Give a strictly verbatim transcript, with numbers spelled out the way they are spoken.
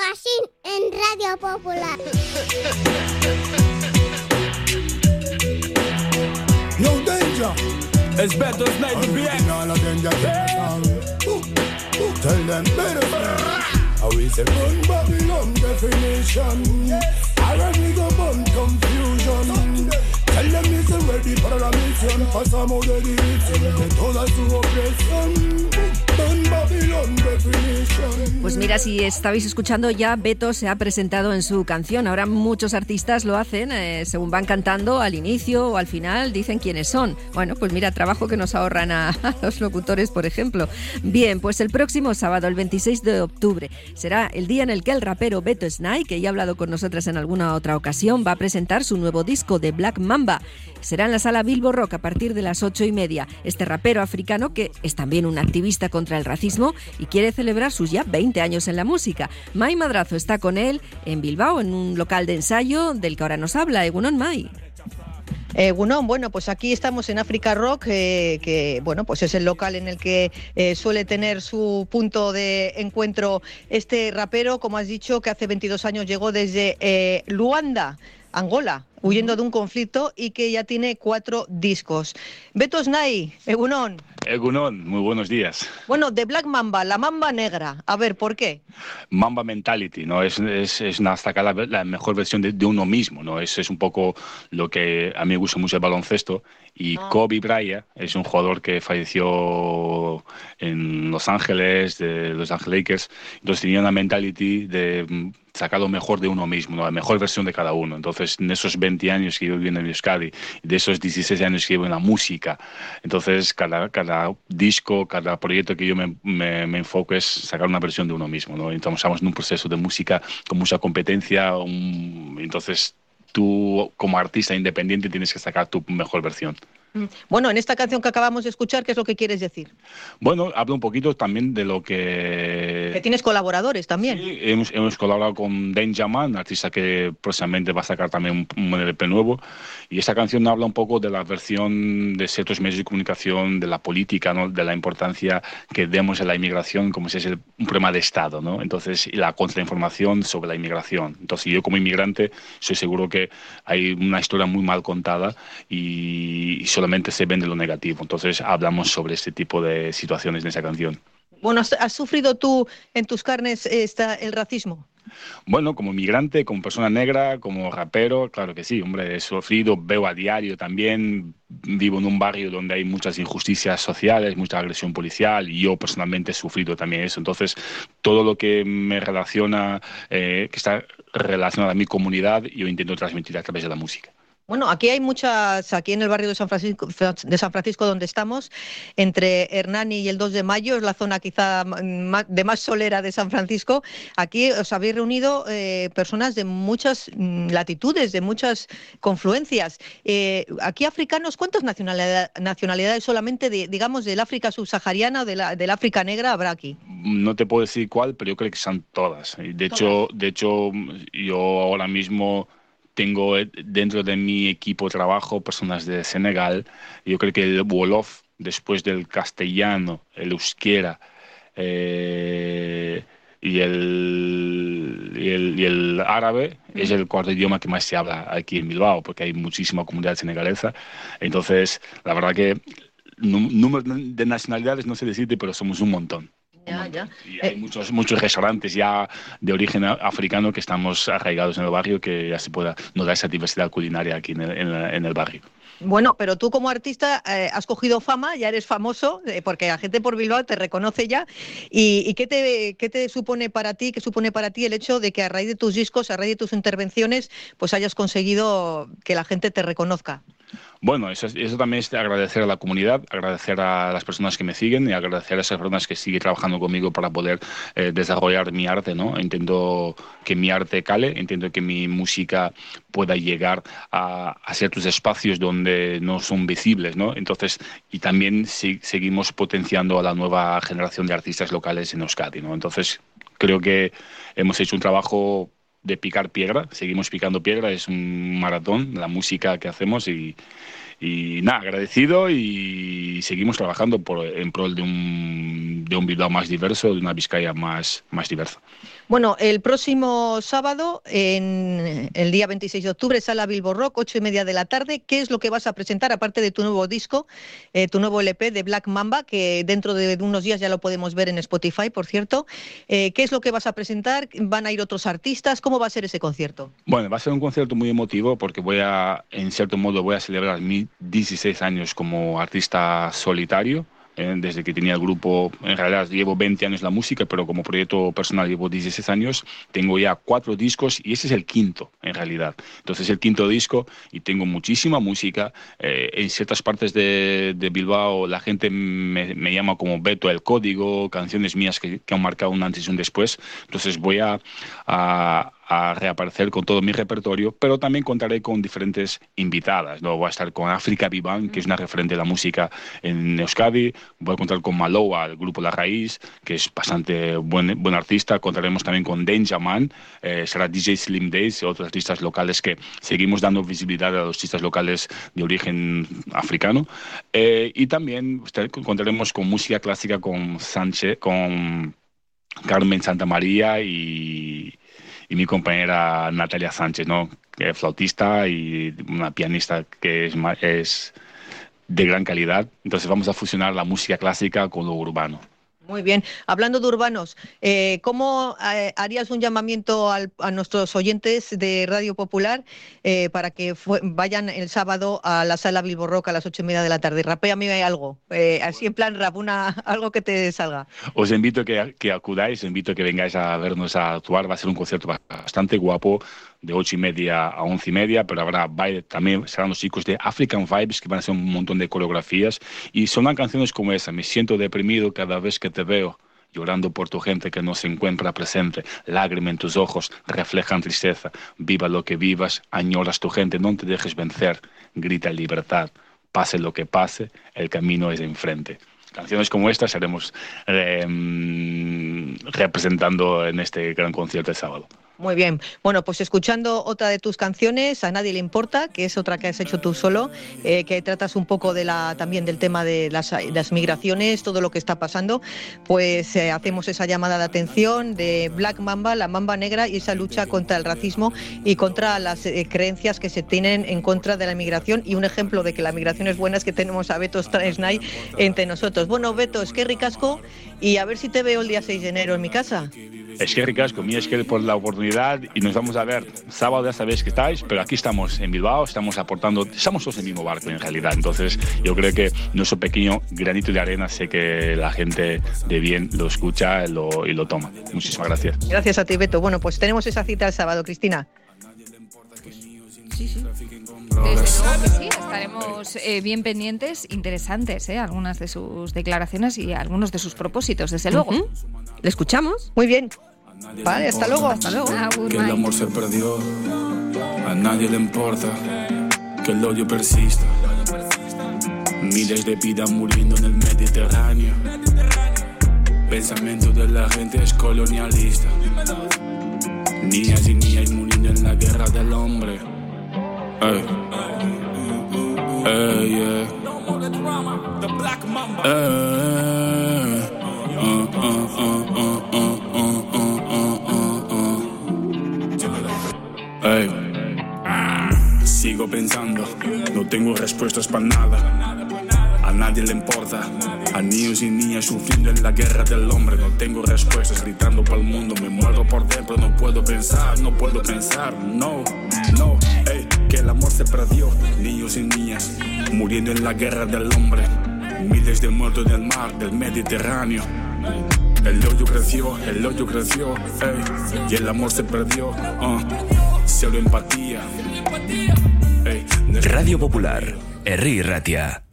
Magazine en Radio Popular. No danger. It's better than the B X. All of them just tell them better. I will say burn Babylon definition. I ready go burn confusion. Tell them it's ready for a mission. For some of the religion. Told us to oppression. Burn Babylon definition. Pues mira, si estabais escuchando ya, Beto se ha presentado en su canción. Ahora muchos artistas lo hacen, eh, según van cantando al inicio o al final, dicen quiénes son. Bueno, pues mira, trabajo que nos ahorran a, a los locutores, por ejemplo. Bien, pues el próximo sábado, el veintiséis de octubre, será el día en el que el rapero Beto Snai, que ya ha hablado con nosotras en alguna otra ocasión, va a presentar su nuevo disco de Black Mamba. Será en la sala Bilbo Rock a partir de las ocho y media. Este rapero africano, que es también un activista contra el racismo y quiere celebrar sus ya veinte años en la música. Mai Madrazo está con él en Bilbao, en un local de ensayo del que ahora nos habla. Egunon, Mai. Eh, Gunón, bueno, pues aquí estamos en Africa Rock, eh, que bueno, pues es el local en el que eh, suele tener su punto de encuentro este rapero, como has dicho, que hace veintidós años llegó desde eh, Luanda, Angola, huyendo de un conflicto y que ya tiene cuatro discos. Beto Snai, Egunon. Egunon, muy buenos días. Bueno, de Black Mamba, la mamba negra. A ver, ¿por qué? Mamba mentality, ¿no? Es, es, es una, sacar la, la mejor versión de, de uno mismo, ¿no? Es, es un poco lo que a mí me gusta mucho el baloncesto. Y ah. Kobe Bryant es un jugador que falleció en Los Ángeles, de Los Ángeles Lakers. Entonces tenía una mentality de sacar lo mejor de uno mismo, ¿no? La mejor versión de cada uno. Entonces, en esos veinte años que yo viví en el Euskadi, de esos dieciséis años que llevo en la música, entonces cada, cada disco, cada proyecto que yo me, me, me enfoco es sacar una versión de uno mismo, ¿no? Entonces, estamos en un proceso de música con mucha competencia, un, entonces tú como artista independiente tienes que sacar tu mejor versión. Bueno, en esta canción que acabamos de escuchar, ¿qué es lo que quieres decir? Bueno, hablo un poquito también de lo que... Que tienes colaboradores también. Sí, hemos, hemos colaborado con Danger Man, artista que próximamente va a sacar también un, un L P nuevo, y esta canción habla un poco de la versión de ciertos medios de comunicación, de la política, ¿no? De la importancia que demos a la inmigración como si es el, un problema de Estado, ¿no? Entonces, y la contrainformación sobre la inmigración. Entonces, yo como inmigrante soy seguro que hay una historia muy mal contada y, y solamente se vende lo negativo. Entonces hablamos sobre este tipo de situaciones en esa canción. Bueno, ¿has sufrido tú en tus carnes esta, el racismo? Bueno, como migrante, como persona negra, como rapero, claro que sí, hombre, he sufrido, veo a diario también, vivo en un barrio donde hay muchas injusticias sociales, mucha agresión policial, y yo personalmente he sufrido también eso. Entonces, todo lo que me relaciona, eh, que está relacionado a mi comunidad, yo intento transmitir a través de la música. Bueno, aquí hay muchas, aquí en el barrio de San Francisco, de San Francisco donde estamos, entre Hernani y el dos de mayo, es la zona quizá de más solera de San Francisco. Aquí os habéis reunido eh, personas de muchas latitudes, de muchas confluencias. Eh, aquí africanos, ¿cuántas nacionalidad, nacionalidades solamente, de, digamos, del África subsahariana o de la, del África negra habrá aquí? No te puedo decir cuál, pero yo creo que son todas. De hecho, ¿Todas? de hecho yo ahora mismo... Tengo dentro de mi equipo de trabajo personas de Senegal. Yo creo que el Wolof, después del castellano, el euskera eh, y, el, y, el, y el árabe, mm. es el cuarto idioma que más se habla aquí en Bilbao, porque hay muchísima comunidad senegalesa. Entonces, la verdad que número de nacionalidades no sé decirte, pero somos un montón. Ya, ya. Y hay muchos, muchos restaurantes ya de origen africano que estamos arraigados en el barrio, que ya se pueda, nos da esa diversidad culinaria aquí en el, en el, en el barrio. Bueno, pero tú como artista eh, has cogido fama, ya eres famoso, eh, porque la gente por Bilbao te reconoce ya. ¿Y, y qué, te, qué te supone para ti, qué supone para ti el hecho de que a raíz de tus discos, a raíz de tus intervenciones, pues hayas conseguido que la gente te reconozca? Bueno, eso, eso también es agradecer a la comunidad, agradecer a las personas que me siguen y agradecer a esas personas que siguen trabajando conmigo para poder eh, desarrollar mi arte, ¿no? Intento que mi arte cale, intento que mi música pueda llegar a, a ciertos espacios donde no son visibles, ¿no? Entonces, y también si, seguimos potenciando a la nueva generación de artistas locales en Euskadi, ¿no? Entonces, creo que hemos hecho un trabajo de picar piedra, seguimos picando piedra, es un maratón, la música que hacemos y, y nada, agradecido y seguimos trabajando por, en pro de un, de un Bilbao más diverso, de una Vizcaya más, más diversa. Bueno, el próximo sábado, en el día veintiséis de octubre, Sala Bilbo Rock, ocho y media de la tarde. ¿Qué es lo que vas a presentar, aparte de tu nuevo disco, eh, tu nuevo L P de Black Mamba, que dentro de unos días ya lo podemos ver en Spotify, por cierto? Eh, ¿Qué es lo que vas a presentar? ¿Van a ir otros artistas? ¿Cómo va a ser ese concierto? Bueno, va a ser un concierto muy emotivo porque voy a, en cierto modo, voy a celebrar mis dieciséis años como artista solitario. Desde que tenía el grupo, en realidad llevo veinte años la música, pero como proyecto personal llevo dieciséis años, tengo ya cuatro discos y ese es el quinto en realidad. Entonces el quinto disco y tengo muchísima música. Eh, en ciertas partes de, de Bilbao la gente me, me llama como Beto el Código, canciones mías que, que han marcado un antes y un después. Entonces voy a... a a reaparecer con todo mi repertorio, pero también contaré con diferentes invitadas, ¿no? Voy a estar con África Vivan, que es una referente de la música en Euskadi, voy a contar con Maloa, el grupo La Raíz, que es bastante buen, buen artista, contaremos también con Danger Man, eh, será D J Slim Days, otros artistas locales que seguimos dando visibilidad a los artistas locales de origen africano, eh, y también contaremos con música clásica con Sánchez, con Carmen Santamaría y y mi compañera Natalia Sánchez, ¿no? Que es flautista y una pianista que es, es de gran calidad. Entonces vamos a fusionar la música clásica con lo urbano. Muy bien. Hablando de urbanos, eh, ¿cómo eh, harías un llamamiento al, a nuestros oyentes de Radio Popular eh, para que fue, vayan el sábado a la Sala Bilbo Rock a las ocho y media de la tarde? Rapéame algo, eh, así en plan rap, una, algo que te salga. Os invito a que, que acudáis, os invito a que vengáis a vernos a actuar. Va a ser un concierto bastante guapo, de ocho y media a once y media, pero habrá baile, también serán los chicos de African Vibes que van a hacer un montón de coreografías y sonan canciones como esa: me siento deprimido cada vez que te veo, llorando por tu gente que no se encuentra presente, lágrima en tus ojos reflejan tristeza, viva lo que vivas, añoras tu gente, no te dejes vencer, grita libertad, pase lo que pase, el camino es enfrente. Canciones como estas estaremos eh, representando en este gran concierto el sábado. Muy bien. Bueno, pues escuchando otra de tus canciones, A Nadie Le Importa, que es otra que has hecho tú solo, eh, que tratas un poco de la también del tema de las, las migraciones, todo lo que está pasando, pues eh, hacemos esa llamada de atención de Black Mamba, la mamba negra, y esa lucha contra el racismo y contra las eh, creencias que se tienen en contra de la migración, y un ejemplo de que la migración es buena es que tenemos a Beto Stresnay entre nosotros. Bueno, Beto, es que ricasco, y a ver si te veo el día seis de enero en mi casa. Es que ricasco, mí es que por la oportunidad, y nos vamos a ver sábado, ya sabéis que estáis, pero aquí estamos en Bilbao, estamos aportando, estamos todos en el mismo barco en realidad, entonces yo creo que nuestro pequeño granito de arena, sé que la gente de bien lo escucha lo, y lo toma. Muchísimas gracias. Gracias a ti, Beto. Bueno, pues tenemos esa cita el sábado, Cristina. Sí, sí. Desde luego que sí, estaremos eh, bien pendientes, interesantes, eh, algunas de sus declaraciones y algunos de sus propósitos, desde luego. Uh-huh. ¿Le escuchamos? Muy bien. Vale, hasta luego. Hasta luego. Que el amor se perdió, a nadie le importa que el odio persista. Miles de vidas muriendo en el Mediterráneo. Pensamiento de la gente es colonialista. Niñas y niñas muriendo en la guerra del hombre. Ey, ey, yeah. Ey, uh, uh, uh, uh, uh, uh, uh, uh. Ey. Sigo pensando, no tengo respuestas para nada. A nadie le importa, a niños y niñas sufriendo en la guerra del hombre. No tengo respuestas, gritando para el mundo. Me muero por dentro, no puedo pensar, no puedo pensar. No, no, ey, que el amor se perdió. Niños y niñas muriendo en la guerra del hombre. Miles de muertos en el mar, del Mediterráneo. El odio creció, el odio creció, ey, y el amor se perdió. Uh, cero empatía. Ey, Radio Popular, Herri Ratia.